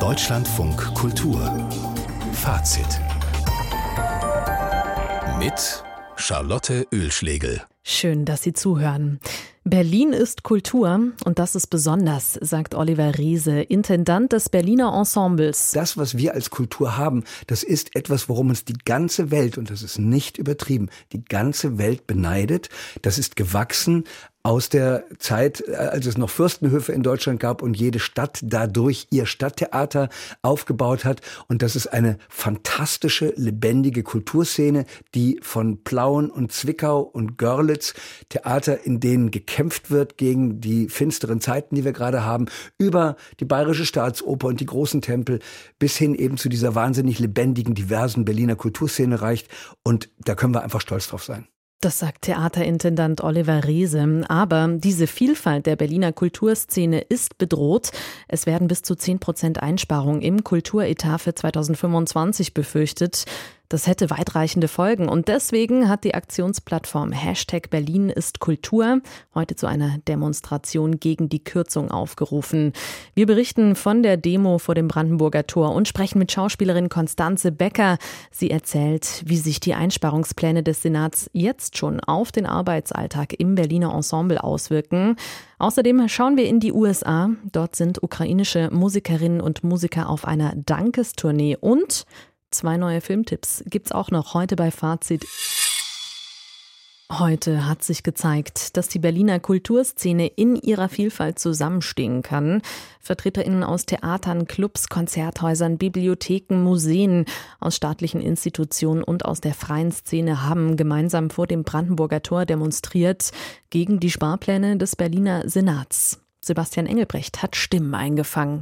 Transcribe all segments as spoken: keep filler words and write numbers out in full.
Deutschlandfunk Kultur Fazit mit Charlotte Oehlschlegel. Schön, dass Sie zuhören. Berlin ist Kultur und das ist besonders, sagt Oliver Riese, Intendant des Berliner Ensembles. Das, was wir als Kultur haben, das ist etwas, worum uns die ganze Welt, und das ist nicht übertrieben, die ganze Welt beneidet. Das ist gewachsen aus der Zeit, als es noch Fürstenhöfe in Deutschland gab und jede Stadt dadurch ihr Stadttheater aufgebaut hat. Und das ist eine fantastische, lebendige Kulturszene, die von Plauen und Zwickau und Görlitz, Theater, in denen gekämpft wird gegen die finsteren Zeiten, die wir gerade haben, über die Bayerische Staatsoper und die großen Tempel bis hin eben zu dieser wahnsinnig lebendigen, diversen Berliner Kulturszene reicht. Und da können wir einfach stolz drauf sein. Das sagt Theaterintendant Oliver Riese. Aber diese Vielfalt der Berliner Kulturszene ist bedroht. Es werden bis zu zehn Prozent Einsparungen im Kulturetat für zweitausendfünfundzwanzig befürchtet. Das hätte weitreichende Folgen und deswegen hat die Aktionsplattform Hashtag Berlin ist Kultur heute zu einer Demonstration gegen die Kürzung aufgerufen. Wir berichten von der Demo vor dem Brandenburger Tor und sprechen mit Schauspielerin Constanze Becker. Sie erzählt, wie sich die Einsparungspläne des Senats jetzt schon auf den Arbeitsalltag im Berliner Ensemble auswirken. Außerdem schauen wir in die U S A. Dort sind ukrainische Musikerinnen und Musiker auf einer Dankestournee und zwei neue Filmtipps gibt's auch noch heute bei Fazit. Heute hat sich gezeigt, dass die Berliner Kulturszene in ihrer Vielfalt zusammenstehen kann. VertreterInnen aus Theatern, Clubs, Konzerthäusern, Bibliotheken, Museen, aus staatlichen Institutionen und aus der freien Szene haben gemeinsam vor dem Brandenburger Tor demonstriert gegen die Sparpläne des Berliner Senats. Sebastian Engelbrecht hat Stimmen eingefangen.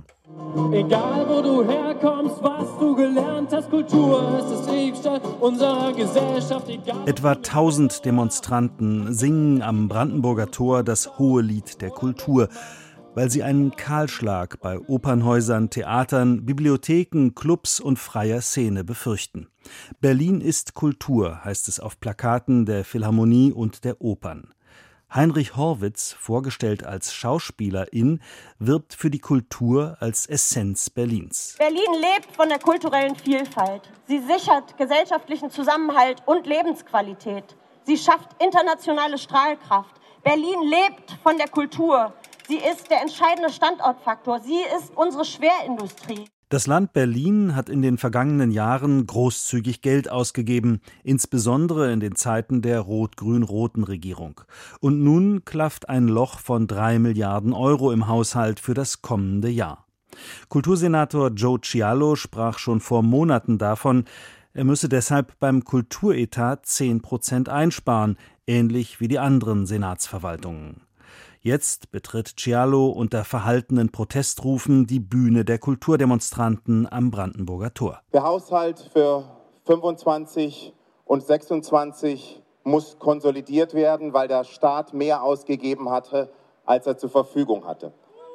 Egal wo du herkommst, was du gelernt hast, Kultur ist das Liebste unserer Gesellschaft. Egal Etwa tausend Demonstranten singen am Brandenburger Tor das hohe Lied der Kultur, weil sie einen Kahlschlag bei Opernhäusern, Theatern, Bibliotheken, Clubs und freier Szene befürchten. Berlin ist Kultur, heißt es auf Plakaten der Philharmonie und der Opern. Heinrich Horwitz, vorgestellt als Schauspielerin, wirbt für die Kultur als Essenz Berlins. Berlin lebt von der kulturellen Vielfalt. Sie sichert gesellschaftlichen Zusammenhalt und Lebensqualität. Sie schafft internationale Strahlkraft. Berlin lebt von der Kultur. Sie ist der entscheidende Standortfaktor. Sie ist unsere Schwerindustrie. Das Land Berlin hat in den vergangenen Jahren großzügig Geld ausgegeben, insbesondere in den Zeiten der rot-grün-roten Regierung. Und nun klafft ein Loch von drei Milliarden Euro im Haushalt für das kommende Jahr. Kultursenator Joe Cialo sprach schon vor Monaten davon, er müsse deshalb beim Kulturetat zehn Prozent einsparen, ähnlich wie die anderen Senatsverwaltungen. Jetzt betritt Cialo unter verhaltenen Protestrufen die Bühne der Kulturdemonstranten am Brandenburger Tor. Der Haushalt für fünfundzwanzig und sechsundzwanzig muss konsolidiert werden, weil der Staat mehr ausgegeben hatte, als er zur Verfügung hatte.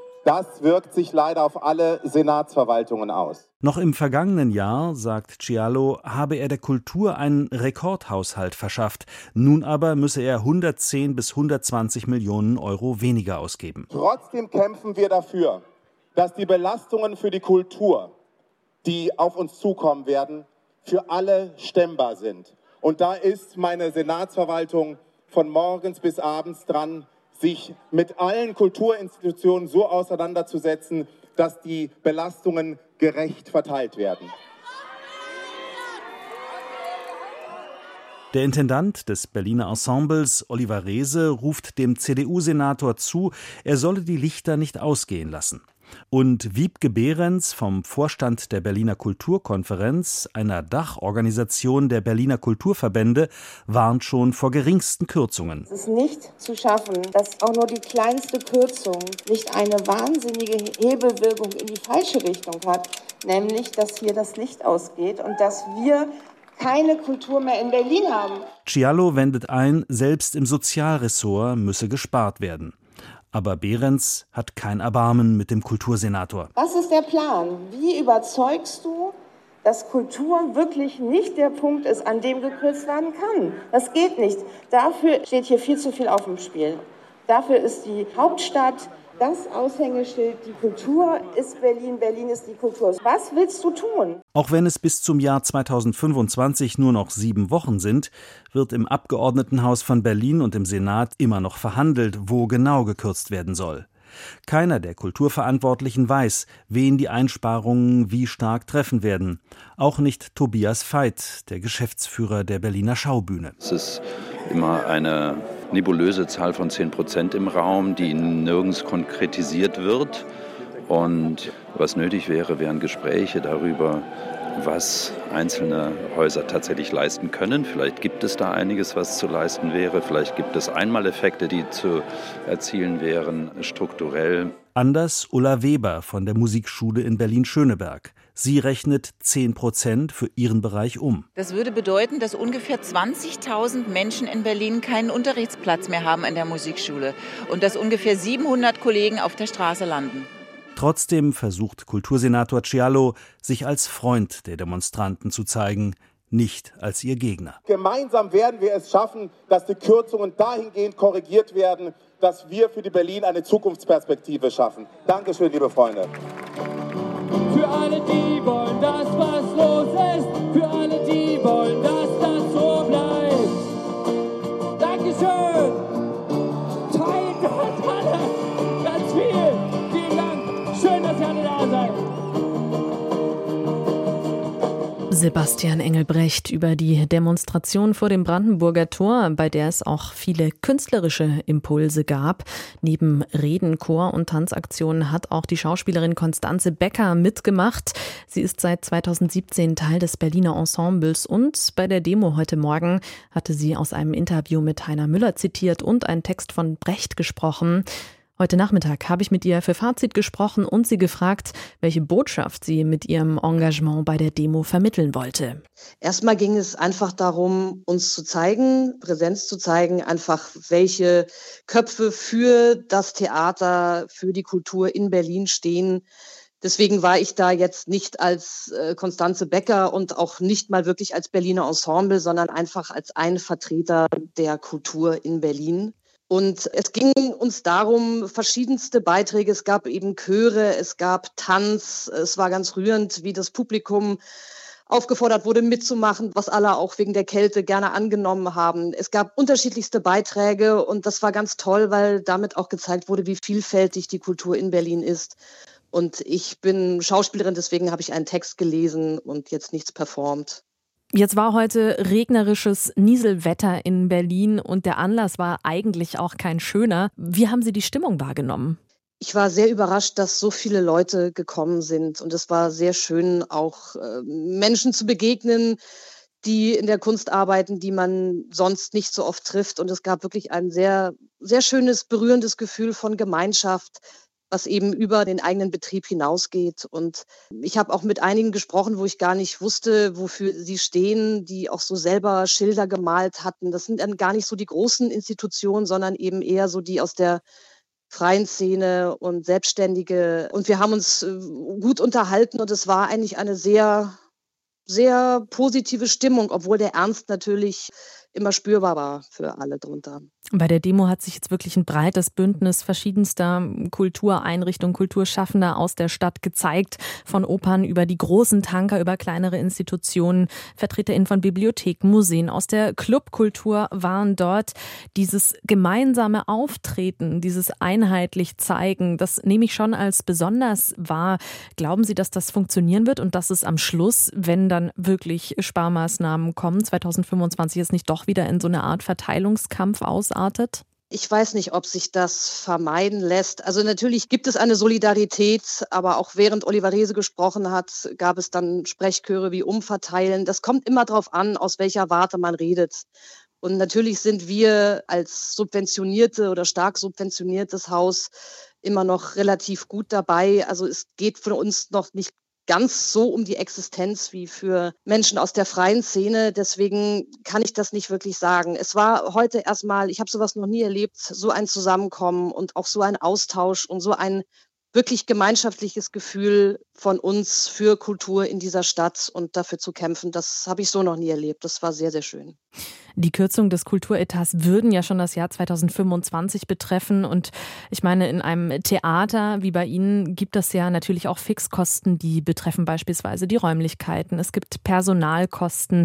Das wirkt sich leider auf alle Senatsverwaltungen aus. Noch im vergangenen Jahr, sagt Cialo, habe er der Kultur einen Rekordhaushalt verschafft. Nun aber müsse er hundertzehn bis hundertzwanzig Millionen Euro weniger ausgeben. Trotzdem kämpfen wir dafür, dass die Belastungen für die Kultur, die auf uns zukommen werden, für alle stemmbar sind. Und da ist meine Senatsverwaltung von morgens bis abends dran, sich mit allen Kulturinstitutionen so auseinanderzusetzen, dass die Belastungen gerecht verteilt werden. Der Intendant des Berliner Ensembles, Oliver Riese, ruft dem C D U-Senator zu, er solle die Lichter nicht ausgehen lassen. Und Wiebke Behrens vom Vorstand der Berliner Kulturkonferenz, einer Dachorganisation der Berliner Kulturverbände, warnt schon vor geringsten Kürzungen. Es ist nicht zu schaffen, dass auch nur die kleinste Kürzung nicht eine wahnsinnige Hebelwirkung in die falsche Richtung hat, nämlich, dass hier das Licht ausgeht und dass wir keine Kultur mehr in Berlin haben. Cialo wendet ein, selbst im Sozialressort müsse gespart werden. Aber Behrens hat kein Erbarmen mit dem Kultursenator. Was ist der Plan? Wie überzeugst du, dass Kultur wirklich nicht der Punkt ist, an dem gekürzt werden kann? Das geht nicht. Dafür steht hier viel zu viel auf dem Spiel. Dafür ist die Hauptstadt Das Aushängeschild, die Kultur ist Berlin, Berlin ist die Kultur. Was willst du tun? Auch wenn es bis zum Jahr zweitausendfünfundzwanzig nur noch sieben Wochen sind, wird im Abgeordnetenhaus von Berlin und im Senat immer noch verhandelt, wo genau gekürzt werden soll. Keiner der Kulturverantwortlichen weiß, wen die Einsparungen wie stark treffen werden. Auch nicht Tobias Veit, der Geschäftsführer der Berliner Schaubühne. Es ist immer eine nebulöse Zahl von zehn Prozent im Raum, die nirgends konkretisiert wird. Und was nötig wäre, wären Gespräche darüber, was einzelne Häuser tatsächlich leisten können. Vielleicht gibt es da einiges, was zu leisten wäre. Vielleicht gibt es Einmaleffekte, die zu erzielen wären, strukturell. Anders Ulla Weber von der Musikschule in Berlin-Schöneberg. Sie rechnet zehn Prozent für ihren Bereich um. Das würde bedeuten, dass ungefähr zwanzigtausend Menschen in Berlin keinen Unterrichtsplatz mehr haben an der Musikschule und dass ungefähr siebenhundert Kollegen auf der Straße landen. Trotzdem versucht Kultursenator Ciallo, sich als Freund der Demonstranten zu zeigen, nicht als ihr Gegner. Gemeinsam werden wir es schaffen, dass die Kürzungen dahingehend korrigiert werden, dass wir für die Berlin eine Zukunftsperspektive schaffen. Dankeschön, liebe Freunde. Für alle, die wollen, dass was los ist. Für alle, die wollen, dass das so bleibt. Dankeschön. Teilt das alle. Ganz viel. Vielen Dank. Schön, dass ihr alle da seid. Sebastian Engelbrecht über die Demonstration vor dem Brandenburger Tor, bei der es auch viele künstlerische Impulse gab. Neben Reden, Chor und Tanzaktionen hat auch die Schauspielerin Constanze Becker mitgemacht. Sie ist seit zweitausendsiebzehn Teil des Berliner Ensembles und bei der Demo heute Morgen hatte sie aus einem Interview mit Heiner Müller zitiert und einen Text von Brecht gesprochen. Heute Nachmittag habe ich mit ihr für Fazit gesprochen und sie gefragt, welche Botschaft sie mit ihrem Engagement bei der Demo vermitteln wollte. Erstmal ging es einfach darum, uns zu zeigen, Präsenz zu zeigen, einfach welche Köpfe für das Theater, für die Kultur in Berlin stehen. Deswegen war ich da jetzt nicht als Constanze Becker und auch nicht mal wirklich als Berliner Ensemble, sondern einfach als ein Vertreter der Kultur in Berlin. Und es ging uns darum, verschiedenste Beiträge, es gab eben Chöre, es gab Tanz, es war ganz rührend, wie das Publikum aufgefordert wurde mitzumachen, was alle auch wegen der Kälte gerne angenommen haben. Es gab unterschiedlichste Beiträge und das war ganz toll, weil damit auch gezeigt wurde, wie vielfältig die Kultur in Berlin ist. Und ich bin Schauspielerin, deswegen habe ich einen Text gelesen und jetzt nichts performt. Jetzt war heute regnerisches Nieselwetter in Berlin und der Anlass war eigentlich auch kein schöner. Wie haben Sie die Stimmung wahrgenommen? Ich war sehr überrascht, dass so viele Leute gekommen sind und es war sehr schön, auch äh, Menschen zu begegnen, die in der Kunst arbeiten, die man sonst nicht so oft trifft. Und es gab wirklich ein sehr, sehr schönes, berührendes Gefühl von Gemeinschaft, was eben über den eigenen Betrieb hinausgeht. Und ich habe auch mit einigen gesprochen, wo ich gar nicht wusste, wofür sie stehen, die auch so selber Schilder gemalt hatten. Das sind dann gar nicht so die großen Institutionen, sondern eben eher so die aus der freien Szene und Selbstständige. Und wir haben uns gut unterhalten und es war eigentlich eine sehr, sehr positive Stimmung, obwohl der Ernst natürlich immer spürbar war für alle drunter. Bei der Demo hat sich jetzt wirklich ein breites Bündnis verschiedenster Kultureinrichtungen, Kulturschaffender aus der Stadt gezeigt. Von Opern über die großen Tanker, über kleinere Institutionen, VertreterInnen von Bibliotheken, Museen, aus der Clubkultur waren dort. Dieses gemeinsame Auftreten, dieses einheitlich Zeigen, das nehme ich schon als besonders wahr. Glauben Sie, dass das funktionieren wird und dass es am Schluss, wenn dann wirklich Sparmaßnahmen kommen, zweitausendfünfundzwanzig es nicht doch wieder in so eine Art Verteilungskampf ausartet? Ich weiß nicht, ob sich das vermeiden lässt. Also natürlich gibt es eine Solidarität, aber auch während Oliver Reese gesprochen hat, gab es dann Sprechchöre wie Umverteilen. Das kommt immer darauf an, aus welcher Warte man redet. Und natürlich sind wir als subventionierte oder stark subventioniertes Haus immer noch relativ gut dabei. Also es geht für uns noch nicht ganz so um die Existenz wie für Menschen aus der freien Szene. Deswegen kann ich das nicht wirklich sagen. Es war heute erstmal, ich habe sowas noch nie erlebt, so ein Zusammenkommen und auch so ein Austausch und so ein wirklich gemeinschaftliches Gefühl von uns für Kultur in dieser Stadt und dafür zu kämpfen, das habe ich so noch nie erlebt. Das war sehr, sehr schön. Die Kürzung des Kulturetats würden ja schon das Jahr zweitausendfünfundzwanzig betreffen. Und ich meine, in einem Theater wie bei Ihnen gibt es ja natürlich auch Fixkosten, die betreffen beispielsweise die Räumlichkeiten. Es gibt Personalkosten.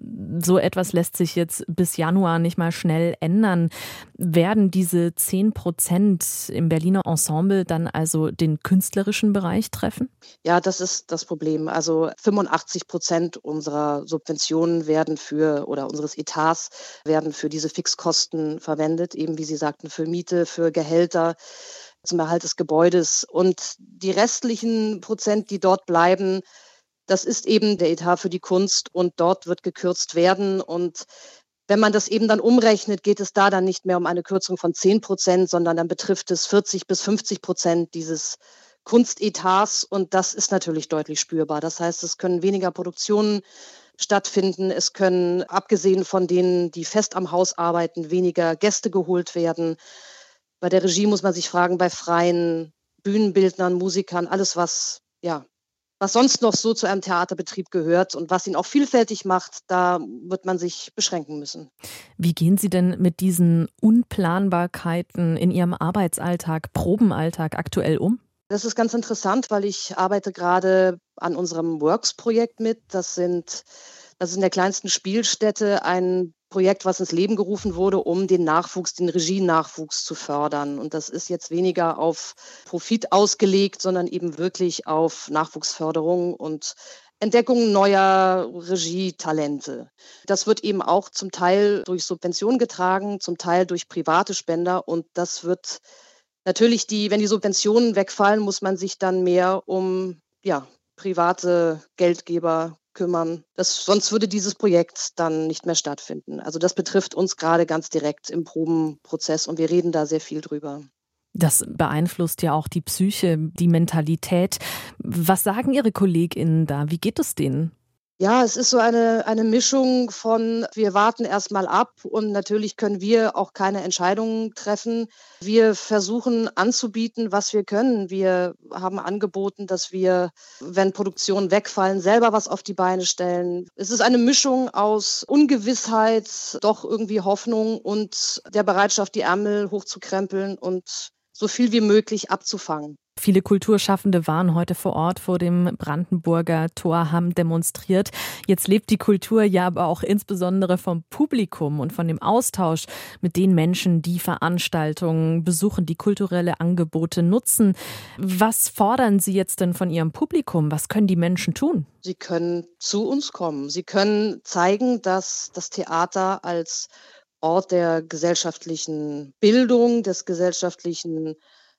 So etwas lässt sich jetzt bis Januar nicht mal schnell ändern. Werden diese zehn Prozent im Berliner Ensemble dann also den künstlerischen Bereich treffen? Ja, das ist das Problem. Also fünfundachtzig Prozent unserer Subventionen werden für oder unseres Etats werden für diese Fixkosten verwendet, eben wie Sie sagten, für Miete, für Gehälter, zum Erhalt des Gebäudes. Und die restlichen Prozent, die dort bleiben, das ist eben der Etat für die Kunst und dort wird gekürzt werden. Und wenn man das eben dann umrechnet, geht es da dann nicht mehr um eine Kürzung von zehn Prozent, sondern dann betrifft es vierzig bis fünfzig Prozent dieses Kunstetats und das ist natürlich deutlich spürbar. Das heißt, es können weniger Produktionen stattfinden. Es können, abgesehen von denen, die fest am Haus arbeiten, weniger Gäste geholt werden. Bei der Regie muss man sich fragen, bei freien Bühnenbildnern, Musikern, alles, was, ja, was sonst noch so zu einem Theaterbetrieb gehört und was ihn auch vielfältig macht, da wird man sich beschränken müssen. Wie gehen Sie denn mit diesen Unplanbarkeiten in Ihrem Arbeitsalltag, Probenalltag aktuell um? Das ist ganz interessant, weil ich arbeite gerade an unserem Works-Projekt mit. Das sind, das ist in der kleinsten Spielstätte ein Projekt, was ins Leben gerufen wurde, um den Nachwuchs, den Regienachwuchs zu fördern. Und das ist jetzt weniger auf Profit ausgelegt, sondern eben wirklich auf Nachwuchsförderung und Entdeckung neuer Regietalente. Das wird eben auch zum Teil durch Subventionen getragen, zum Teil durch private Spender und das wird natürlich, die, wenn die Subventionen wegfallen, muss man sich dann mehr um ja, private Geldgeber kümmern. Das, sonst würde dieses Projekt dann nicht mehr stattfinden. Also das betrifft uns gerade ganz direkt im Probenprozess und wir reden da sehr viel drüber. Das beeinflusst ja auch die Psyche, die Mentalität. Was sagen Ihre KollegInnen da? Wie geht es denen? Ja, es ist so eine, eine Mischung von, wir warten erstmal ab und natürlich können wir auch keine Entscheidungen treffen. Wir versuchen anzubieten, was wir können. Wir haben angeboten, dass wir, wenn Produktionen wegfallen, selber was auf die Beine stellen. Es ist eine Mischung aus Ungewissheit, doch irgendwie Hoffnung und der Bereitschaft, die Ärmel hochzukrempeln und so viel wie möglich abzufangen. Viele Kulturschaffende waren heute vor Ort vor dem Brandenburger Tor, haben demonstriert. Jetzt lebt die Kultur ja aber auch insbesondere vom Publikum und von dem Austausch mit den Menschen, die Veranstaltungen besuchen, die kulturelle Angebote nutzen. Was fordern Sie jetzt denn von Ihrem Publikum? Was können die Menschen tun? Sie können zu uns kommen. Sie können zeigen, dass das Theater als Ort der gesellschaftlichen Bildung, des gesellschaftlichen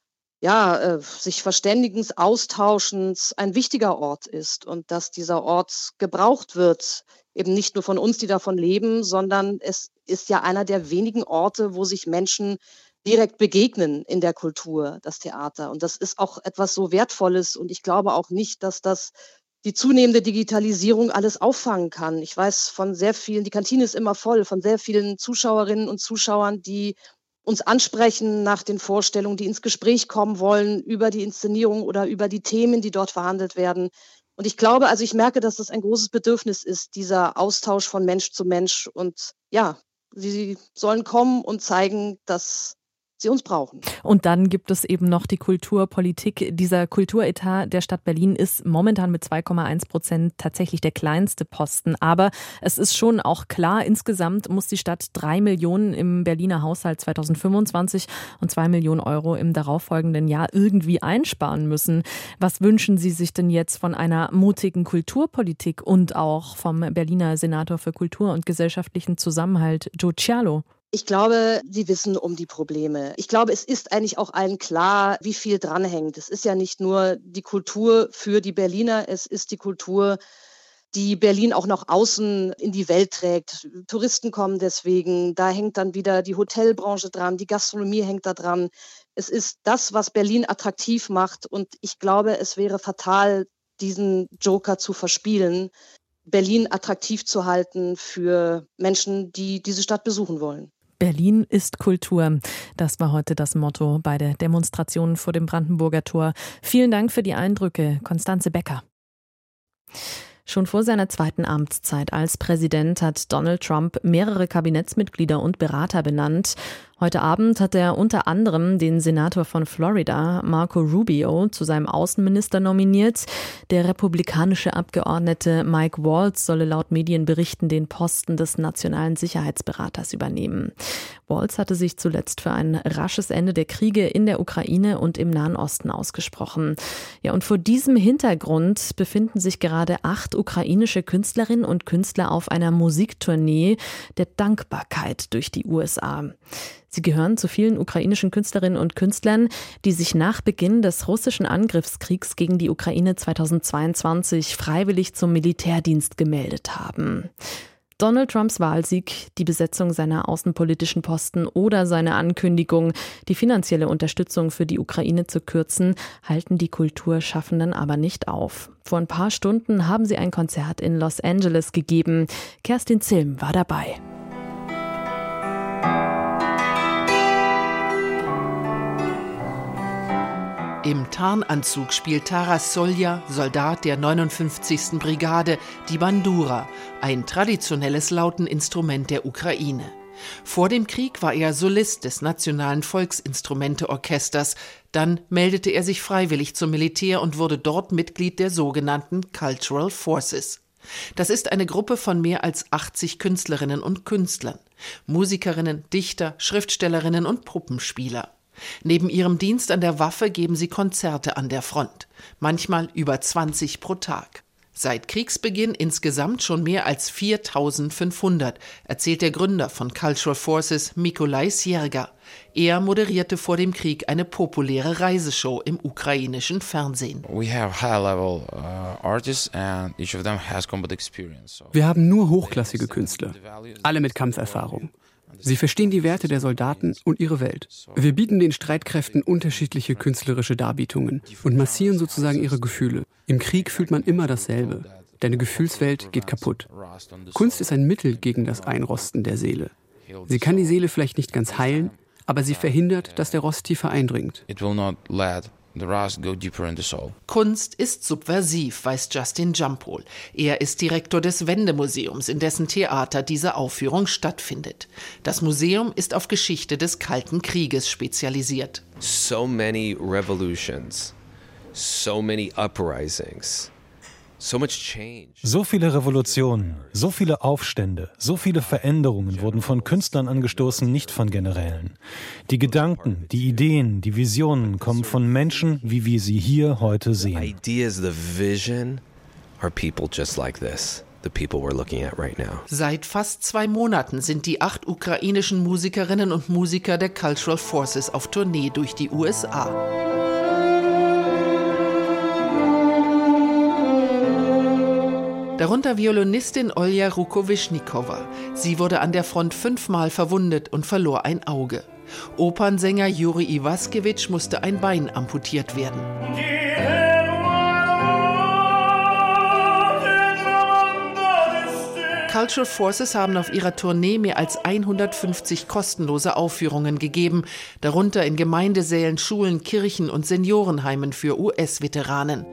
ja, äh, sich Verständigens, Austauschens ein wichtiger Ort ist und dass dieser Ort gebraucht wird, eben nicht nur von uns, die davon leben, sondern es ist ja einer der wenigen Orte, wo sich Menschen direkt begegnen in der Kultur, das Theater. Und das ist auch etwas so Wertvolles und ich glaube auch nicht, dass das die zunehmende Digitalisierung alles auffangen kann. Ich weiß von sehr vielen, die Kantine ist immer voll, von sehr vielen Zuschauerinnen und Zuschauern, die uns ansprechen nach den Vorstellungen, die ins Gespräch kommen wollen über die Inszenierung oder über die Themen, die dort verhandelt werden. Und ich glaube, also ich merke, dass das ein großes Bedürfnis ist, dieser Austausch von Mensch zu Mensch. Und ja, sie sollen kommen und zeigen, dass sie uns brauchen. Und dann gibt es eben noch die Kulturpolitik. Dieser Kulturetat der Stadt Berlin ist momentan mit zwei Komma eins Prozent tatsächlich der kleinste Posten. Aber es ist schon auch klar, insgesamt muss die Stadt drei Millionen im Berliner Haushalt zweitausendfünfundzwanzig und zwei Millionen Euro im darauffolgenden Jahr irgendwie einsparen müssen. Was wünschen Sie sich denn jetzt von einer mutigen Kulturpolitik und auch vom Berliner Senator für Kultur und gesellschaftlichen Zusammenhalt, Joe Cialo? Ich glaube, sie wissen um die Probleme. Ich glaube, es ist eigentlich auch allen klar, wie viel dranhängt. Es ist ja nicht nur die Kultur für die Berliner, es ist die Kultur, die Berlin auch nach außen in die Welt trägt. Touristen kommen deswegen, da hängt dann wieder die Hotelbranche dran, die Gastronomie hängt da dran. Es ist das, was Berlin attraktiv macht und ich glaube, es wäre fatal, diesen Joker zu verspielen, Berlin attraktiv zu halten für Menschen, die diese Stadt besuchen wollen. Berlin ist Kultur. Das war heute das Motto bei der Demonstration vor dem Brandenburger Tor. Vielen Dank für die Eindrücke, Konstanze Becker. Schon vor seiner zweiten Amtszeit als Präsident hat Donald Trump mehrere Kabinettsmitglieder und Berater benannt. Heute Abend hat er unter anderem den Senator von Florida, Marco Rubio, zu seinem Außenminister nominiert. Der republikanische Abgeordnete Mike Waltz solle laut Medienberichten den Posten des nationalen Sicherheitsberaters übernehmen. Waltz hatte sich zuletzt für ein rasches Ende der Kriege in der Ukraine und im Nahen Osten ausgesprochen. Ja, und vor diesem Hintergrund befinden sich gerade acht ukrainische Künstlerinnen und Künstler auf einer Musiktournee der Dankbarkeit durch die U S A. Sie gehören zu vielen ukrainischen Künstlerinnen und Künstlern, die sich nach Beginn des russischen Angriffskriegs gegen die Ukraine zweitausendzweiundzwanzig freiwillig zum Militärdienst gemeldet haben. Donald Trumps Wahlsieg, die Besetzung seiner außenpolitischen Posten oder seine Ankündigung, die finanzielle Unterstützung für die Ukraine zu kürzen, halten die Kulturschaffenden aber nicht auf. Vor ein paar Stunden haben sie ein Konzert in Los Angeles gegeben. Kerstin Zilm war dabei. Im Tarnanzug spielt Taras Solja, Soldat der neunundfünfzigsten Brigade, die Bandura, ein traditionelles Lauteninstrument der Ukraine. Vor dem Krieg war er Solist des Nationalen Volksinstrumente-Orchesters. Dann meldete er sich freiwillig zum Militär und wurde dort Mitglied der sogenannten Cultural Forces. Das ist eine Gruppe von mehr als achtzig Künstlerinnen und Künstlern, Musikerinnen, Dichter, Schriftstellerinnen und Puppenspieler. Neben ihrem Dienst an der Waffe geben sie Konzerte an der Front, manchmal über zwanzig pro Tag. Seit Kriegsbeginn insgesamt schon mehr als viertausendfünfhundert, erzählt der Gründer von Cultural Forces, Mykolai Sierga. Er moderierte vor dem Krieg eine populäre Reiseshow im ukrainischen Fernsehen. Wir haben nur hochklassige Künstler, alle mit Kampferfahrung. Sie verstehen die Werte der Soldaten und ihre Welt. Wir bieten den Streitkräften unterschiedliche künstlerische Darbietungen und massieren sozusagen ihre Gefühle. Im Krieg fühlt man immer dasselbe. Deine Gefühlswelt geht kaputt. Kunst ist ein Mittel gegen das Einrosten der Seele. Sie kann die Seele vielleicht nicht ganz heilen, aber sie verhindert, dass der Rost tiefer eindringt. Kunst ist subversiv, weiß Justin Jampol. Er ist Direktor des Wendemuseums, in dessen Theater diese Aufführung stattfindet. Das Museum ist auf Geschichte des Kalten Krieges spezialisiert. So many revolutions, so many uprisings. So viele Revolutionen, so viele Aufstände, so viele Veränderungen wurden von Künstlern angestoßen, nicht von Generälen. Die Gedanken, die Ideen, die Visionen kommen von Menschen, wie wir sie hier heute sehen. Ideas, the vision are people just like this. The people we're looking at right now. Seit fast zwei Monaten sind die acht ukrainischen Musikerinnen und Musiker der Cultural Forces auf Tournee durch die U S A. Darunter Violinistin Olja Rukowischnikowa. Sie wurde an der Front fünfmal verwundet und verlor ein Auge. Opernsänger Juri Iwaskiewicz musste ein Bein amputiert werden. Cultural Forces haben auf ihrer Tournee mehr als hundertfünfzig kostenlose Aufführungen gegeben, darunter in Gemeindesälen, Schulen, Kirchen und Seniorenheimen für U S-Veteranen.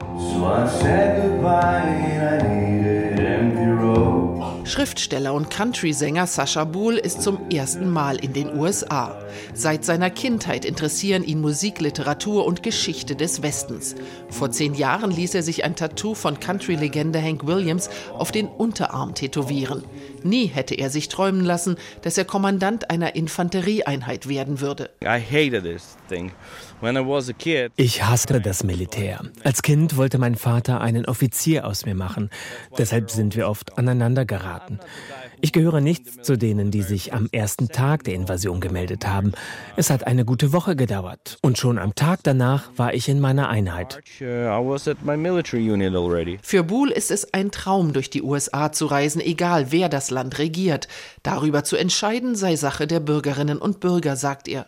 Schriftsteller und Country-Sänger Sascha Buhl ist zum ersten Mal in den U S A. Seit seiner Kindheit interessieren ihn Musik, Literatur und Geschichte des Westens. Vor zehn Jahren ließ er sich ein Tattoo von Country-Legende Hank Williams auf den Unterarm tätowieren. Nie hätte er sich träumen lassen, dass er Kommandant einer Infanterieeinheit werden würde. Ich hasste das Militär. Als Kind wollte mein Vater einen Offizier aus mir machen. Deshalb sind wir oft aneinander geraten. Ich gehöre nicht zu denen, die sich am ersten Tag der Invasion gemeldet haben. Es hat eine gute Woche gedauert. Und schon am Tag danach war ich in meiner Einheit. Für Buhl ist es ein Traum, durch die U S A zu reisen, egal wer das Land regiert. Darüber zu entscheiden sei Sache der Bürgerinnen und Bürger, sagt er.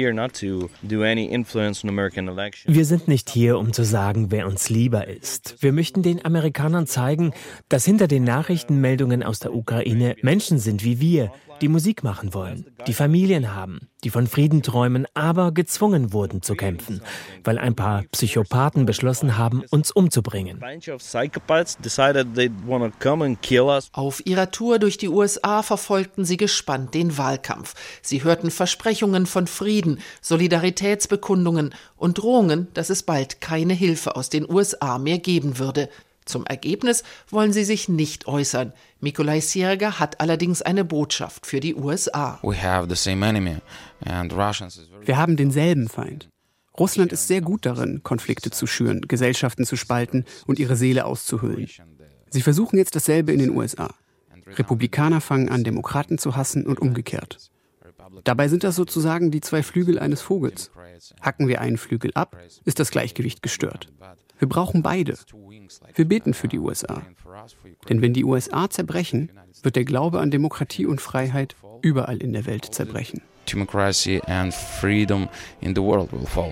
Wir sind nicht hier, um zu sagen, wer uns lieber ist. Wir möchten den Amerikanern zeigen, dass hinter den Nachrichtenmeldungen aus aus der Ukraine Menschen sind wie wir, die Musik machen wollen, die Familien haben, die von Frieden träumen, aber gezwungen wurden zu kämpfen, weil ein paar Psychopathen beschlossen haben, uns umzubringen. Auf ihrer Tour durch die U S A verfolgten sie gespannt den Wahlkampf. Sie hörten Versprechungen von Frieden, Solidaritätsbekundungen und Drohungen, dass es bald keine Hilfe aus den U S A mehr geben würde. Zum Ergebnis wollen sie sich nicht äußern. Mykolai Serga hat allerdings eine Botschaft für die U S A. Wir haben denselben Feind. Russland ist sehr gut darin, Konflikte zu schüren, Gesellschaften zu spalten und ihre Seele auszuhöhlen. Sie versuchen jetzt dasselbe in den U S A. Republikaner fangen an, Demokraten zu hassen und umgekehrt. Dabei sind das sozusagen die zwei Flügel eines Vogels. Hacken wir einen Flügel ab, ist das Gleichgewicht gestört. Wir brauchen beide. Wir beten für die U S A. Denn wenn die U S A zerbrechen, wird der Glaube an Demokratie und Freiheit überall in der Welt zerbrechen. Democracy and freedom in the world will fall.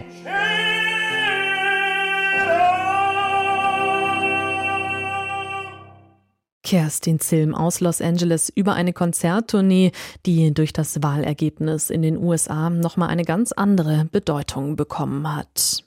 Kerstin Zilm aus Los Angeles über eine Konzerttournee, die durch das Wahlergebnis in den U S A nochmal eine ganz andere Bedeutung bekommen hat.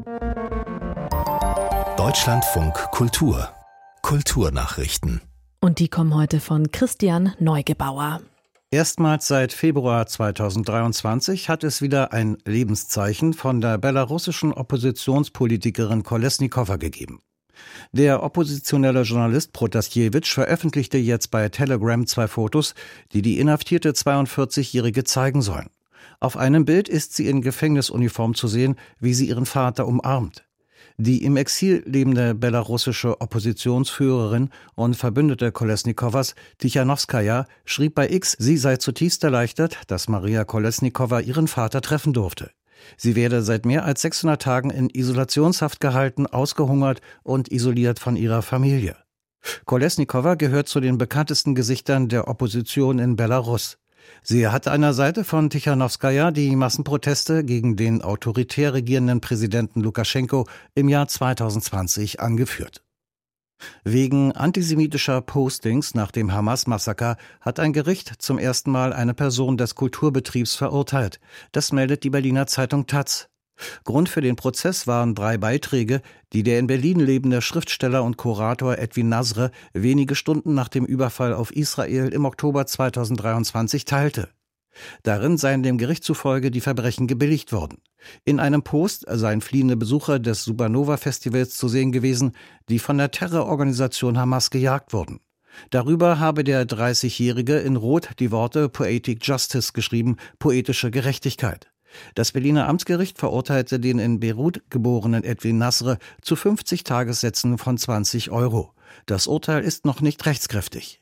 Deutschlandfunk Kultur. Kulturnachrichten. Und die kommen heute von Christian Neugebauer. Erstmals seit Februar zweitausenddreiundzwanzig hat es wieder ein Lebenszeichen von der belarussischen Oppositionspolitikerin Kolesnikowa gegeben. Der oppositionelle Journalist Protasjewitsch veröffentlichte jetzt bei Telegram zwei Fotos, die die inhaftierte zweiundvierzigjährige zeigen sollen. Auf einem Bild ist sie in Gefängnisuniform zu sehen, wie sie ihren Vater umarmt. Die im Exil lebende belarussische Oppositionsführerin und Verbündete Kolesnikowas, Tichanowskaja, schrieb bei X, sie sei zutiefst erleichtert, dass Maria Kolesnikowa ihren Vater treffen durfte. Sie werde seit mehr als sechshundert Tagen in Isolationshaft gehalten, ausgehungert und isoliert von ihrer Familie. Kolesnikowa gehört zu den bekanntesten Gesichtern der Opposition in Belarus. Sie hat an der Seite von Tichanowskaja die Massenproteste gegen den autoritär regierenden Präsidenten Lukaschenko im Jahr zweitausendzwanzig angeführt. Wegen antisemitischer Postings nach dem Hamas-Massaker hat ein Gericht zum ersten Mal eine Person des Kulturbetriebs verurteilt. Das meldet die Berliner Zeitung Taz. Grund für den Prozess waren drei Beiträge, die der in Berlin lebende Schriftsteller und Kurator Edwin Nasre wenige Stunden nach dem Überfall auf Israel im Oktober zweitausenddreiundzwanzig teilte. Darin seien dem Gericht zufolge die Verbrechen gebilligt worden. In einem Post seien fliehende Besucher des Supernova-Festivals zu sehen gewesen, die von der Terrororganisation Hamas gejagt wurden. Darüber habe der dreißigjährige in Rot die Worte Poetic Justice geschrieben, poetische Gerechtigkeit. Das Berliner Amtsgericht verurteilte den in Beirut geborenen Edwin Nasre zu fünfzig Tagessätzen von zwanzig Euro. Das Urteil ist noch nicht rechtskräftig.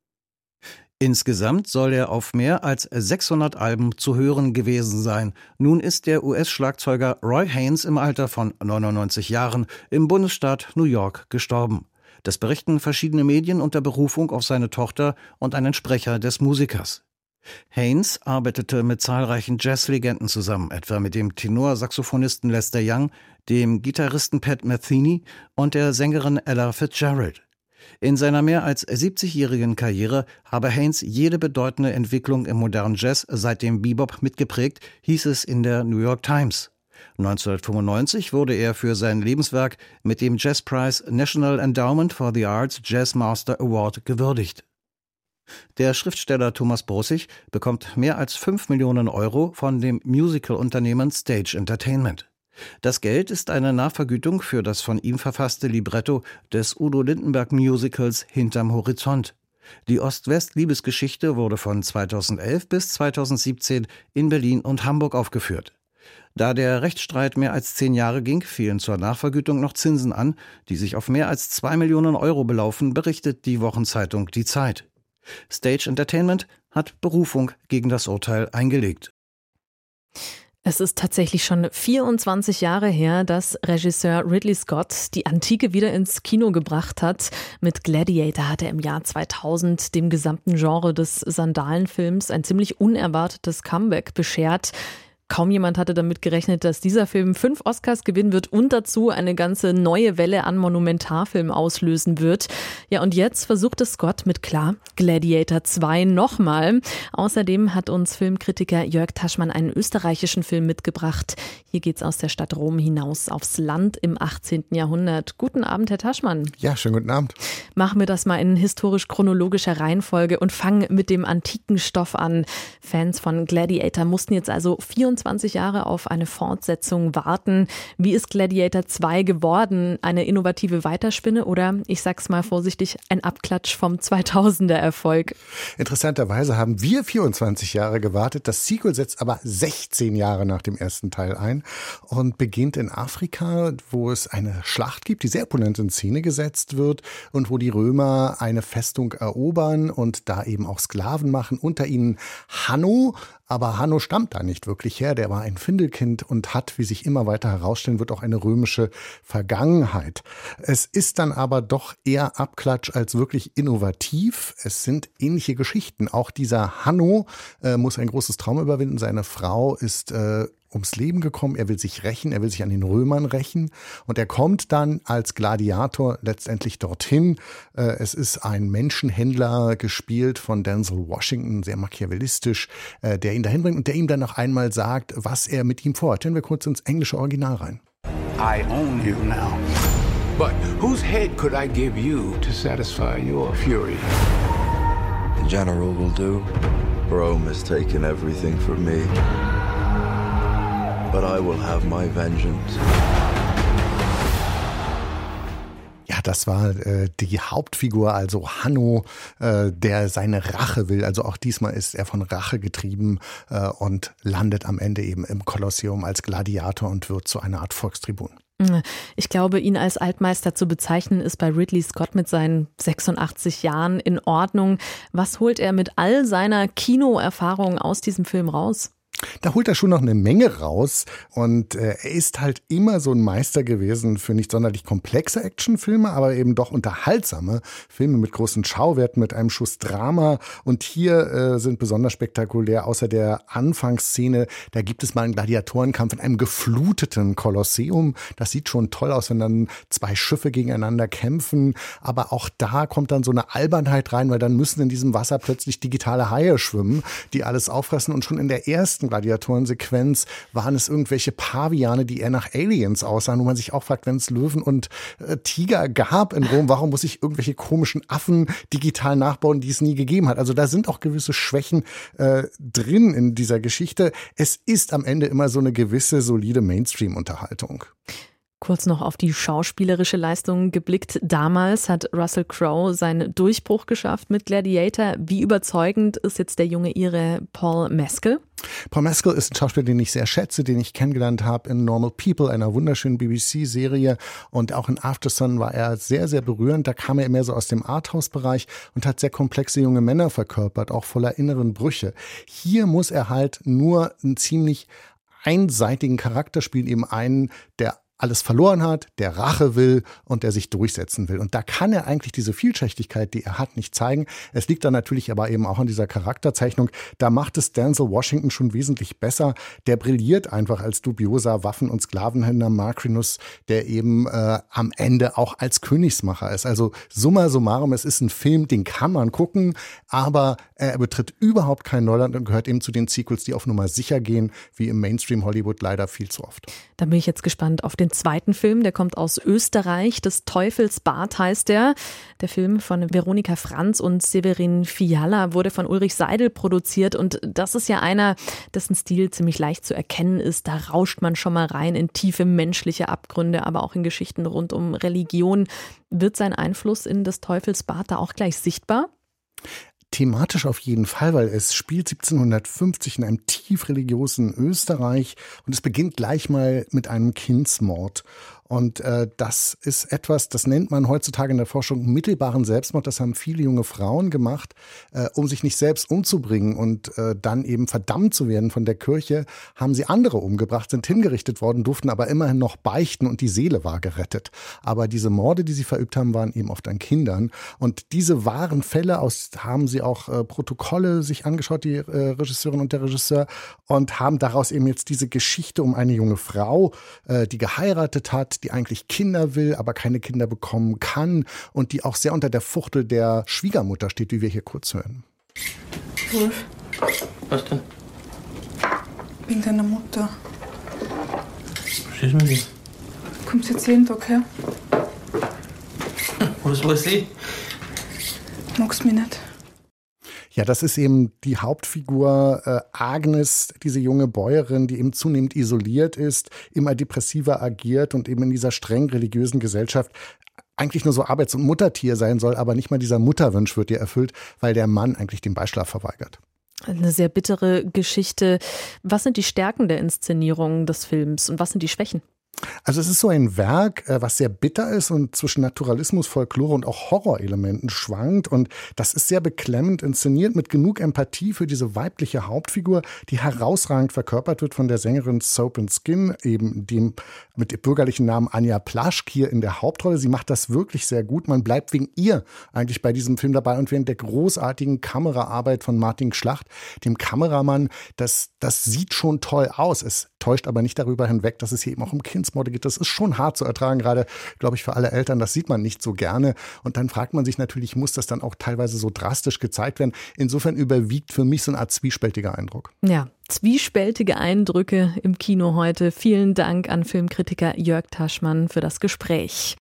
Insgesamt soll er auf mehr als sechshundert Alben zu hören gewesen sein. Nun ist der U S-Schlagzeuger Roy Haynes im Alter von neunundneunzig Jahren im Bundesstaat New York gestorben. Das berichten verschiedene Medien unter Berufung auf seine Tochter und einen Sprecher des Musikers. Haynes arbeitete mit zahlreichen Jazzlegenden zusammen, etwa mit dem Tenorsaxophonisten Lester Young, dem Gitarristen Pat Metheny und der Sängerin Ella Fitzgerald. In seiner mehr als siebzigjährigen Karriere habe Haynes jede bedeutende Entwicklung im modernen Jazz seit dem Bebop mitgeprägt, hieß es in der New York Times. neunzehnhundertfünfundneunzig wurde er für sein Lebenswerk mit dem Jazzpreis National Endowment for the Arts Jazz Master Award gewürdigt. Der Schriftsteller Thomas Brussig bekommt mehr als fünf Millionen Euro von dem Musical-Unternehmen Stage Entertainment. Das Geld ist eine Nachvergütung für das von ihm verfasste Libretto des Udo Lindenberg-Musicals Hinterm Horizont. Die Ost-West-Liebesgeschichte wurde von zweitausendelf bis zweitausendsiebzehn in Berlin und Hamburg aufgeführt. Da der Rechtsstreit mehr als zehn Jahre ging, fielen zur Nachvergütung noch Zinsen an, die sich auf mehr als zwei Millionen Euro belaufen, berichtet die Wochenzeitung Die Zeit. Stage Entertainment hat Berufung gegen das Urteil eingelegt. Es ist tatsächlich schon vierundzwanzig Jahre her, dass Regisseur Ridley Scott die Antike wieder ins Kino gebracht hat. Mit Gladiator hat er im Jahr zweitausend dem gesamten Genre des Sandalenfilms ein ziemlich unerwartetes Comeback beschert. Kaum jemand hatte damit gerechnet, dass dieser Film fünf Oscars gewinnen wird und dazu eine ganze neue Welle an Monumentarfilmen auslösen wird. Ja, und jetzt versucht es Scott mit klar Gladiator zwei nochmal. Außerdem hat uns Filmkritiker Jörg Taschmann einen österreichischen Film mitgebracht. Hier geht's aus der Stadt Rom hinaus aufs Land im achtzehnten Jahrhundert. Guten Abend, Herr Taschmann. Ja, schönen guten Abend. Machen wir das mal in historisch-chronologischer Reihenfolge und fangen mit dem antiken Stoff an. Fans von Gladiator mussten jetzt also vierundzwanzig Jahre auf eine Fortsetzung warten. Wie ist Gladiator zwei geworden? Eine innovative Weiterspinne oder, ich sag's mal vorsichtig, ein Abklatsch vom zweitausender Erfolg? Interessanterweise haben wir vierundzwanzig Jahre gewartet. Das Sequel setzt aber sechzehn Jahre nach dem ersten Teil ein und beginnt in Afrika, wo es eine Schlacht gibt, die sehr opulent in Szene gesetzt wird und wo die Römer eine Festung erobern und da eben auch Sklaven machen. Unter ihnen Hanno. Aber Hanno stammt da nicht wirklich her, der war ein Findelkind und hat, wie sich immer weiter herausstellen wird, auch eine römische Vergangenheit. Es ist dann aber doch eher Abklatsch als wirklich innovativ. Es sind ähnliche Geschichten. Auch dieser Hanno äh, muss ein großes Trauma überwinden. Seine Frau ist äh, ums Leben gekommen. Er will sich rächen, er will sich an den Römern rächen und er kommt dann als Gladiator letztendlich dorthin. Es ist ein Menschenhändler, gespielt von Denzel Washington, sehr machiavellistisch, der ihn dahin bringt und der ihm dann noch einmal sagt, was er mit ihm vorhat. Hören wir kurz ins englische Original rein. I own you now. But whose head could I give you to satisfy your fury? The general will do. Rome has taken everything from me. But I will have my vengeance. Ja, das war äh, die Hauptfigur, also Hanno, äh, der seine Rache will. Also auch diesmal ist er von Rache getrieben äh, und landet am Ende eben im Kolosseum als Gladiator und wird zu einer Art Volkstribun. Ich glaube, ihn als Altmeister zu bezeichnen, ist bei Ridley Scott mit seinen sechsundachtzig Jahren in Ordnung. Was holt er mit all seiner Kinoerfahrung aus diesem Film raus? Da holt er schon noch eine Menge raus und äh, er ist halt immer so ein Meister gewesen für nicht sonderlich komplexe Actionfilme, aber eben doch unterhaltsame Filme mit großen Schauwerten, mit einem Schuss Drama und hier äh, sind besonders spektakulär, außer der Anfangsszene, da gibt es mal einen Gladiatorenkampf in einem gefluteten Kolosseum. Das sieht schon toll aus, wenn dann zwei Schiffe gegeneinander kämpfen, aber auch da kommt dann so eine Albernheit rein, weil dann müssen in diesem Wasser plötzlich digitale Haie schwimmen, die alles auffressen und schon in der ersten Gladiatorensequenz waren es irgendwelche Paviane, die eher nach Aliens aussahen, wo man sich auch fragt, wenn es Löwen und äh, Tiger gab in Rom, warum muss ich irgendwelche komischen Affen digital nachbauen, die es nie gegeben hat? Also da sind auch gewisse Schwächen äh, drin in dieser Geschichte. Es ist am Ende immer so eine gewisse solide Mainstream-Unterhaltung. Kurz noch auf die schauspielerische Leistung geblickt. Damals hat Russell Crowe seinen Durchbruch geschafft mit Gladiator. Wie überzeugend ist jetzt der junge Ire Paul Mescal? Paul Mescal ist ein Schauspieler, den ich sehr schätze, den ich kennengelernt habe in Normal People, einer wunderschönen B B C-Serie. Und auch in Aftersun war er sehr, sehr berührend. Da kam er mehr so aus dem Arthouse-Bereich und hat sehr komplexe junge Männer verkörpert, auch voller inneren Brüche. Hier muss er halt nur einen ziemlich einseitigen Charakter spielen, eben einen, der alles verloren hat, der Rache will und der sich durchsetzen will. Und da kann er eigentlich diese Vielschichtigkeit, die er hat, nicht zeigen. Es liegt dann natürlich aber eben auch an dieser Charakterzeichnung. Da macht es Denzel Washington schon wesentlich besser. Der brilliert einfach als dubioser Waffen- und Sklavenhändler Macrinus, der eben äh, am Ende auch als Königsmacher ist. Also summa summarum, es ist ein Film, den kann man gucken, aber er betritt überhaupt kein Neuland und gehört eben zu den Sequels, die auf Nummer sicher gehen, wie im Mainstream-Hollywood leider viel zu oft. Da bin ich jetzt gespannt auf den zweiten Film, der kommt aus Österreich, des Teufels Bart heißt der. Der Film von Veronika Franz und Severin Fiala wurde von Ulrich Seidel produziert und das ist ja einer, dessen Stil ziemlich leicht zu erkennen ist. Da rauscht man schon mal rein in tiefe menschliche Abgründe, aber auch in Geschichten rund um Religion. Wird sein Einfluss in des Teufels Bart da auch gleich sichtbar? Thematisch auf jeden Fall, weil es spielt siebzehnhundertfünfzig in einem tief religiösen Österreich und es beginnt gleich mal mit einem Kindsmord. Und äh, das ist etwas, das nennt man heutzutage in der Forschung mittelbaren Selbstmord. Das haben viele junge Frauen gemacht, äh, um sich nicht selbst umzubringen und äh, dann eben verdammt zu werden von der Kirche, haben sie andere umgebracht, sind hingerichtet worden, durften aber immerhin noch beichten und die Seele war gerettet. Aber diese Morde, die sie verübt haben, waren eben oft an Kindern. Und diese wahren Fälle aus haben sie auch äh, Protokolle sich angeschaut, die äh, Regisseurin und der Regisseur, und haben daraus eben jetzt diese Geschichte um eine junge Frau, äh, die geheiratet hat, die eigentlich Kinder will, aber keine Kinder bekommen kann und die auch sehr unter der Fuchtel der Schwiegermutter steht, wie wir hier kurz hören. Wolf. Was denn? Wegen deiner Mutter. Was ist mit dir? Kommst jetzt jeden Tag her? Was weiß ich? Magst mich nicht. Ja, das ist eben die Hauptfigur äh, Agnes, diese junge Bäuerin, die eben zunehmend isoliert ist, immer depressiver agiert und eben in dieser streng religiösen Gesellschaft eigentlich nur so Arbeits- und Muttertier sein soll, aber nicht mal dieser Mutterwunsch wird ihr erfüllt, weil der Mann eigentlich den Beischlaf verweigert. Eine sehr bittere Geschichte. Was sind die Stärken der Inszenierung des Films und was sind die Schwächen? Also es ist so ein Werk, was sehr bitter ist und zwischen Naturalismus, Folklore und auch Horrorelementen schwankt. Und das ist sehr beklemmend inszeniert mit genug Empathie für diese weibliche Hauptfigur, die herausragend verkörpert wird von der Sängerin Soap and Skin, eben dem mit dem bürgerlichen Namen Anja Plaschk hier in der Hauptrolle. Sie macht das wirklich sehr gut. Man bleibt wegen ihr eigentlich bei diesem Film dabei und während der großartigen Kameraarbeit von Martin Schlacht, dem Kameramann, das, das sieht schon toll aus. Es täuscht aber nicht darüber hinweg, dass es hier eben auch um Kindsmorde geht. Das ist schon hart zu ertragen, gerade, glaube ich, für alle Eltern. Das sieht man nicht so gerne. Und dann fragt man sich natürlich, muss das dann auch teilweise so drastisch gezeigt werden? Insofern überwiegt für mich so eine Art zwiespältiger Eindruck. Ja, zwiespältige Eindrücke im Kino heute. Vielen Dank an Filmkritiker Jörg Taschmann für das Gespräch.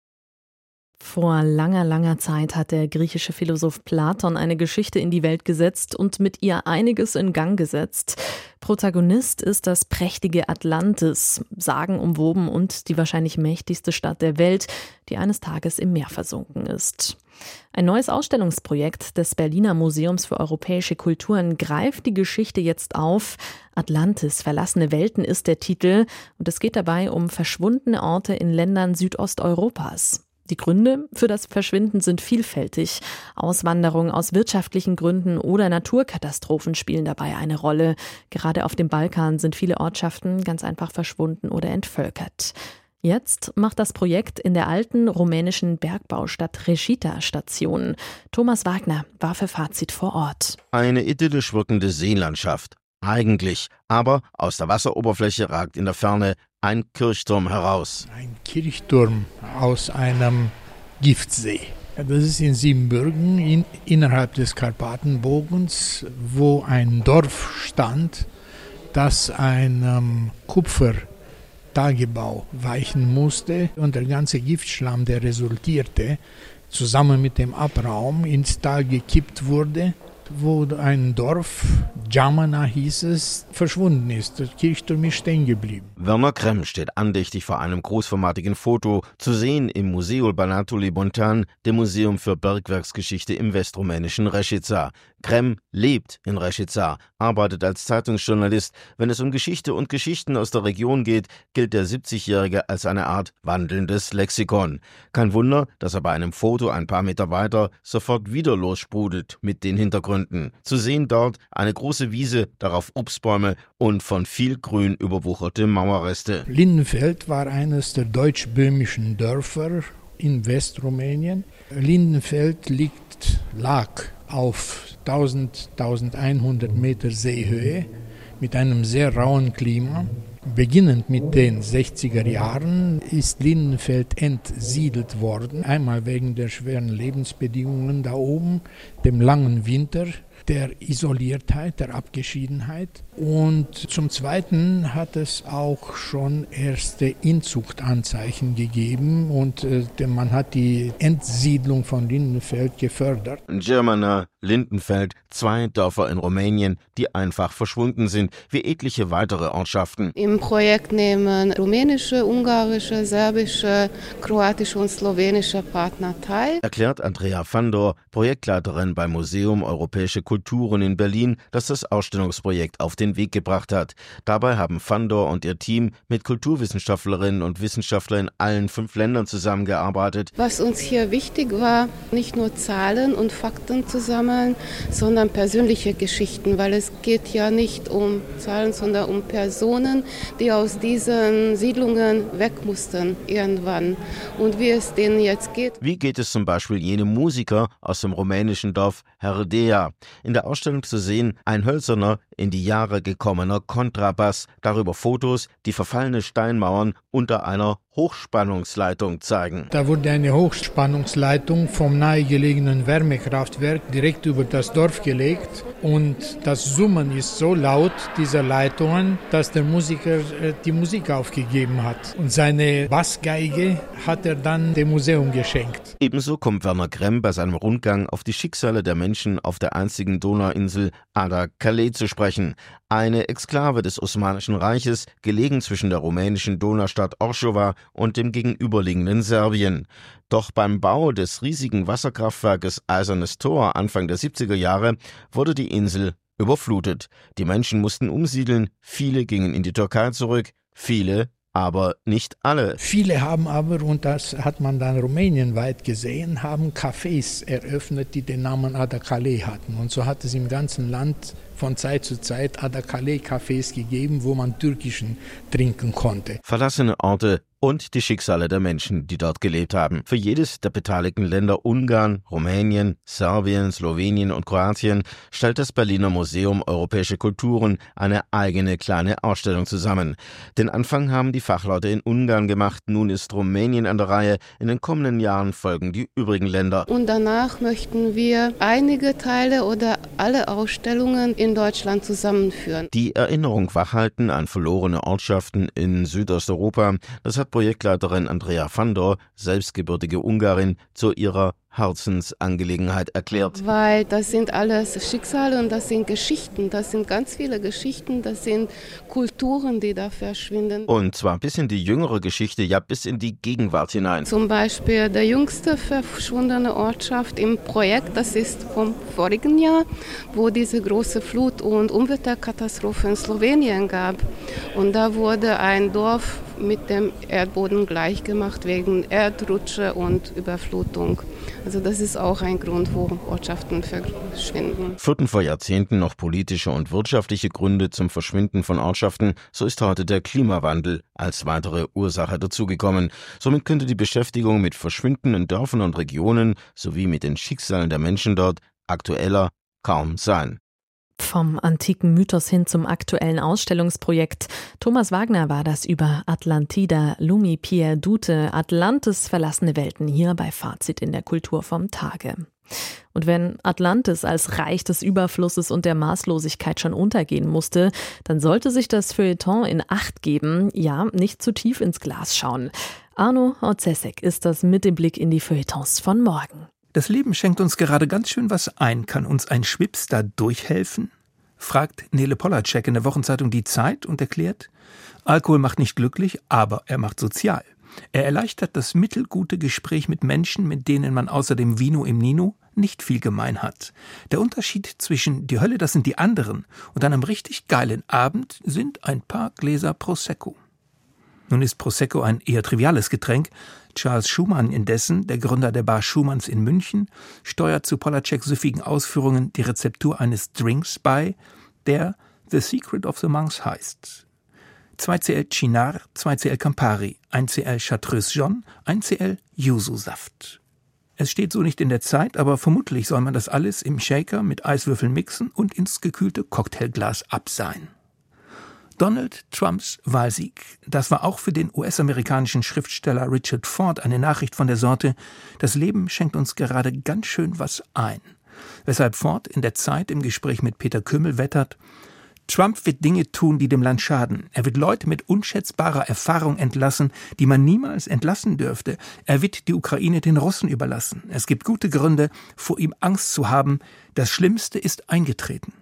Vor langer, langer Zeit hat der griechische Philosoph Platon eine Geschichte in die Welt gesetzt und mit ihr einiges in Gang gesetzt. Protagonist ist das prächtige Atlantis, sagenumwoben und die wahrscheinlich mächtigste Stadt der Welt, die eines Tages im Meer versunken ist. Ein neues Ausstellungsprojekt des Berliner Museums für europäische Kulturen greift die Geschichte jetzt auf. Atlantis, verlassene Welten ist der Titel und es geht dabei um verschwundene Orte in Ländern Südosteuropas. Die Gründe für das Verschwinden sind vielfältig. Auswanderung aus wirtschaftlichen Gründen oder Naturkatastrophen spielen dabei eine Rolle. Gerade auf dem Balkan sind viele Ortschaften ganz einfach verschwunden oder entvölkert. Jetzt macht das Projekt in der alten rumänischen Bergbaustadt Reșița Station. Thomas Wagner war für Fazit vor Ort. Eine idyllisch wirkende Seenlandschaft. Eigentlich. Aber aus der Wasseroberfläche ragt in der Ferne ein Kirchturm heraus. Ein Kirchturm aus einem Giftsee. Das ist in Siebenbürgen in, innerhalb des Karpatenbogens, wo ein Dorf stand, das einem Kupfertagebau weichen musste. Und der ganze Giftschlamm, der resultierte, zusammen mit dem Abraum ins Tal gekippt wurde, wo ein Dorf, Jamana hieß es, verschwunden ist. Der Kirchturm ist stehen geblieben. Werner Kremm steht andächtig vor einem großformatigen Foto, zu sehen im Museo Banatului Montan, dem Museum für Bergwerksgeschichte im westrumänischen Reșița. Kremm lebt in Reșița, arbeitet als Zeitungsjournalist. Wenn es um Geschichte und Geschichten aus der Region geht, gilt der siebzigjährige als eine Art wandelndes Lexikon. Kein Wunder, dass er bei einem Foto ein paar Meter weiter sofort wieder lossprudelt mit den Hintergründen. Zu sehen dort eine große Wiese, darauf Obstbäume und von viel Grün überwucherte Mauerreste. Lindenfeld war eines der deutsch-böhmischen Dörfer in Westrumänien. Lindenfeld liegt, lag auf tausend, eintausendeinhundert Meter Seehöhe mit einem sehr rauen Klima. Beginnend mit den sechziger Jahren ist Lindenfeld entsiedelt worden. Einmal wegen der schweren Lebensbedingungen da oben, dem langen Winter, der Isoliertheit, der Abgeschiedenheit. Und zum Zweiten hat es auch schon erste Inzuchtanzeichen gegeben und äh, man hat die Entsiedlung von Lindenfeld gefördert. Germana Lindenfeld, zwei Dörfer in Rumänien, die einfach verschwunden sind, wie etliche weitere Ortschaften. Im Projekt nehmen rumänische, ungarische, serbische, kroatische und slowenische Partner teil. Erklärt Andrea Fandor, Projektleiterin beim Museum Europäische Kulturen in Berlin, das das Ausstellungsprojekt auf den Weg gebracht hat. Dabei haben Fandor und ihr Team mit Kulturwissenschaftlerinnen und Wissenschaftlern in allen fünf Ländern zusammengearbeitet. Was uns hier wichtig war, nicht nur Zahlen und Fakten zu sammeln, sondern persönliche Geschichten, weil es geht ja nicht um Zahlen, sondern um Personen, die aus diesen Siedlungen weg mussten irgendwann und wie es denen jetzt geht. Wie geht es zum Beispiel jenem Musiker aus dem rumänischen Dorf Herdea? In der Ausstellung zu sehen ein hölzerner, in die Jahre gekommener Kontrabass, darüber Fotos, die verfallene Steinmauern unter einer Hochspannungsleitung zeigen. Da wurde eine Hochspannungsleitung vom nahegelegenen Wärmekraftwerk direkt über das Dorf gelegt und das Summen ist so laut dieser Leitungen, dass der Musiker die Musik aufgegeben hat. Und seine Bassgeige hat er dann dem Museum geschenkt. Ebenso kommt Werner Kremm bei seinem Rundgang auf die Schicksale der Menschen auf der einzigen Donauinsel Ada Calais zu sprechen. Eine Exklave des Osmanischen Reiches, gelegen zwischen der rumänischen Donaustadt Orșova und dem gegenüberliegenden Serbien. Doch beim Bau des riesigen Wasserkraftwerkes Eisernes Tor Anfang der siebziger Jahre wurde die Insel überflutet. Die Menschen mussten umsiedeln, viele gingen in die Türkei zurück, viele aber nicht alle. Viele haben aber, und das hat man dann rumänienweit gesehen, haben Cafés eröffnet, die den Namen Ada Calais hatten. Und so hat es im ganzen Land von Zeit zu Zeit Ada Calais Cafés gegeben, wo man türkischen trinken konnte. Verlassene Orte und die Schicksale der Menschen, die dort gelebt haben. Für jedes der beteiligten Länder Ungarn, Rumänien, Serbien, Slowenien und Kroatien stellt das Berliner Museum Europäische Kulturen eine eigene kleine Ausstellung zusammen. Den Anfang haben die Fachleute in Ungarn gemacht, nun ist Rumänien an der Reihe, in den kommenden Jahren folgen die übrigen Länder. Und danach möchten wir einige Teile oder alle Ausstellungen in Deutschland zusammenführen. Die Erinnerung wachhalten an verlorene Ortschaften in Südosteuropa, das hat Projektleiterin Andrea Fandor, selbstgebürtige Ungarin, zu ihrer Herzensangelegenheit erklärt. Weil das sind alles Schicksale und das sind Geschichten, das sind ganz viele Geschichten, das sind Kulturen, die da verschwinden. Und zwar bis in die jüngere Geschichte, ja bis in die Gegenwart hinein. Zum Beispiel der jüngste verschwundene Ortschaft im Projekt, das ist vom vorigen Jahr, wo diese große Flut- und Umweltkatastrophe in Slowenien gab. Und da wurde ein Dorf mit dem Erdboden gleichgemacht wegen Erdrutsche und Überflutung. Also das ist auch ein Grund, wo Ortschaften verschwinden. Führten vor Jahrzehnten noch politische und wirtschaftliche Gründe zum Verschwinden von Ortschaften, so ist heute der Klimawandel als weitere Ursache dazugekommen. Somit könnte die Beschäftigung mit verschwindenden Dörfern und Regionen sowie mit den Schicksalen der Menschen dort aktueller kaum sein. Vom antiken Mythos hin zum aktuellen Ausstellungsprojekt. Thomas Wagner war das über Atlantida, Lumi Pierdute, Atlantis verlassene Welten hier bei Fazit in der Kultur vom Tage. Und wenn Atlantis als Reich des Überflusses und der Maßlosigkeit schon untergehen musste, dann sollte sich das Feuilleton in Acht geben, ja, nicht zu tief ins Glas schauen. Arno Orzesek ist das mit dem Blick in die Feuilletons von morgen. Das Leben schenkt uns gerade ganz schön was ein. Kann uns ein Schwips da durchhelfen? Fragt Nele Polacek in der Wochenzeitung Die Zeit und erklärt, Alkohol macht nicht glücklich, aber er macht sozial. Er erleichtert das mittelgute Gespräch mit Menschen, mit denen man außer dem Vino im Nino nicht viel gemein hat. Der Unterschied zwischen die Hölle, das sind die anderen, und einem richtig geilen Abend sind ein paar Gläser Prosecco. Nun ist Prosecco ein eher triviales Getränk. Charles Schumann indessen, der Gründer der Bar Schumanns in München, steuert zu Polaceks süffigen Ausführungen die Rezeptur eines Drinks bei, der The Secret of the Monks heißt. zwei Cl Cynar, zwei Cl Campari, ein Cl Chartreuse Jaune, ein Cl Yuzu-Saft. Es steht so nicht in der Zeit, aber vermutlich soll man das alles im Shaker mit Eiswürfeln mixen und ins gekühlte Cocktailglas abseihen. Donald Trumps Wahlsieg. Das war auch für den U S-amerikanischen Schriftsteller Richard Ford eine Nachricht von der Sorte, das Leben schenkt uns gerade ganz schön was ein. Weshalb Ford in der Zeit im Gespräch mit Peter Kümmel wettert, Trump wird Dinge tun, die dem Land schaden. Er wird Leute mit unschätzbarer Erfahrung entlassen, die man niemals entlassen dürfte. Er wird die Ukraine den Russen überlassen. Es gibt gute Gründe, vor ihm Angst zu haben. Das Schlimmste ist eingetreten.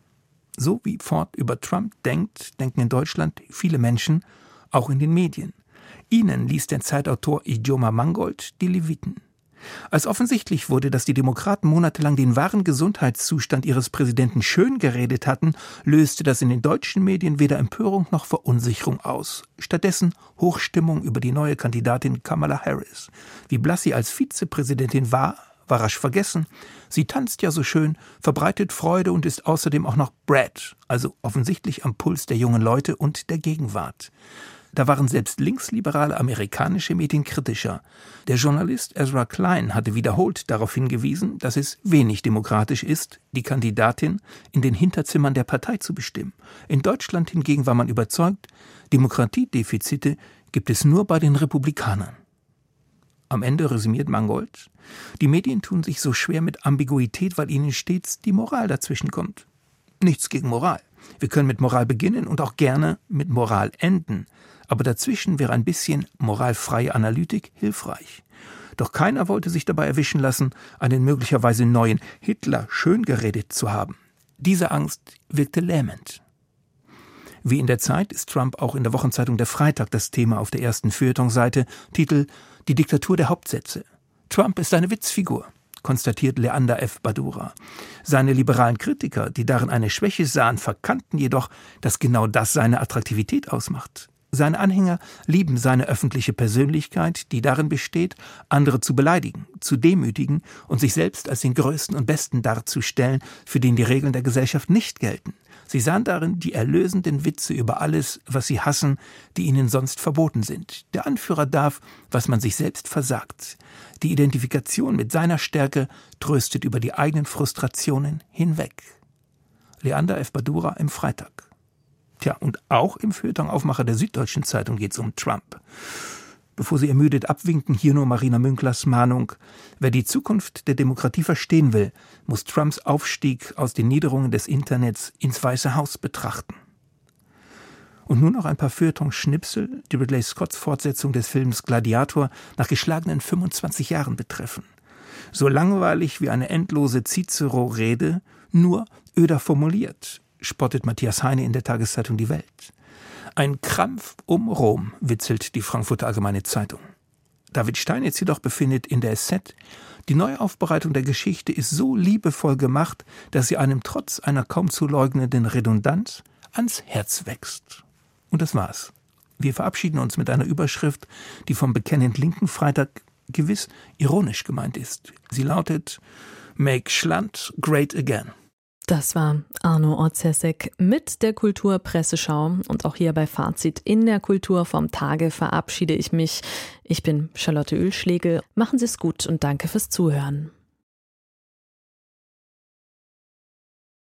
So wie Ford über Trump denkt, denken in Deutschland viele Menschen, auch in den Medien. Ihnen liest der Zeitautor Ijoma Mangold die Leviten. Als offensichtlich wurde, dass die Demokraten monatelang den wahren Gesundheitszustand ihres Präsidenten schön geredet hatten, löste das in den deutschen Medien weder Empörung noch Verunsicherung aus. Stattdessen Hochstimmung über die neue Kandidatin Kamala Harris. Wie blass sie als Vizepräsidentin war, war rasch vergessen. Sie tanzt ja so schön, verbreitet Freude und ist außerdem auch noch Brad, also offensichtlich am Puls der jungen Leute und der Gegenwart. Da waren selbst linksliberale amerikanische Medien kritischer. Der Journalist Ezra Klein hatte wiederholt darauf hingewiesen, dass es wenig demokratisch ist, die Kandidatin in den Hinterzimmern der Partei zu bestimmen. In Deutschland hingegen war man überzeugt, Demokratiedefizite gibt es nur bei den Republikanern. Am Ende resümiert Mangold: Die Medien tun sich so schwer mit Ambiguität, weil ihnen stets die Moral dazwischen kommt. Nichts gegen Moral. Wir können mit Moral beginnen und auch gerne mit Moral enden. Aber dazwischen wäre ein bisschen moralfreie Analytik hilfreich. Doch keiner wollte sich dabei erwischen lassen, einen möglicherweise neuen Hitler schön geredet zu haben. Diese Angst wirkte lähmend. Wie in der Zeit ist Trump auch in der Wochenzeitung Der Freitag das Thema auf der ersten Feuilleton-Seite. Titel: Die Diktatur der Hauptsätze. Trump ist eine Witzfigur, konstatiert Leander F. Badura. Seine liberalen Kritiker, die darin eine Schwäche sahen, verkannten jedoch, dass genau das seine Attraktivität ausmacht. Seine Anhänger lieben seine öffentliche Persönlichkeit, die darin besteht, andere zu beleidigen, zu demütigen und sich selbst als den Größten und Besten darzustellen, für den die Regeln der Gesellschaft nicht gelten. Sie sahen darin die erlösenden Witze über alles, was sie hassen, die ihnen sonst verboten sind. Der Anführer darf, was man sich selbst versagt. Die Identifikation mit seiner Stärke tröstet über die eigenen Frustrationen hinweg. Leander F. Badura im Freitag. Tja, und auch im Feuilleton-Aufmacher der Süddeutschen Zeitung geht es um Trump. Bevor Sie ermüdet abwinken, hier nur Marina Münklers Mahnung: Wer die Zukunft der Demokratie verstehen will, muss Trumps Aufstieg aus den Niederungen des Internets ins Weiße Haus betrachten. Und nun noch ein paar Feuilleton-Schnipsel, die Ridley Scotts Fortsetzung des Films Gladiator nach geschlagenen fünfundzwanzig Jahren betreffen. So langweilig wie eine endlose Cicero-Rede, nur öder formuliert, spottet Matthias Heine in der Tageszeitung Die Welt. Ein Krampf um Rom, witzelt die Frankfurter Allgemeine Zeitung. David Steinitz jedoch befindet in der S Z, die Neuaufbereitung der Geschichte ist so liebevoll gemacht, dass sie einem trotz einer kaum zu leugnenden Redundanz ans Herz wächst. Und das war's. Wir verabschieden uns mit einer Überschrift, die vom bekennend linken Freitag gewiss ironisch gemeint ist. Sie lautet: Make Schland great again. Das war Arno Orzesek mit der Kulturpresseschau. Und auch hier bei Fazit in der Kultur vom Tage verabschiede ich mich. Ich bin Charlotte Oehlschlegel. Machen Sie es gut und danke fürs Zuhören.